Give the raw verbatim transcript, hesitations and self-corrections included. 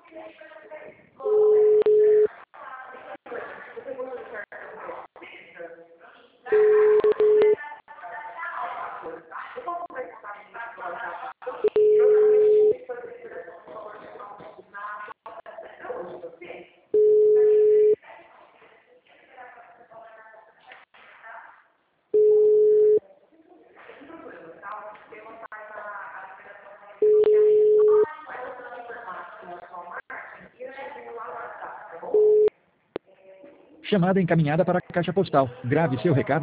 Chamada encaminhada para a caixa postal. Grave seu recado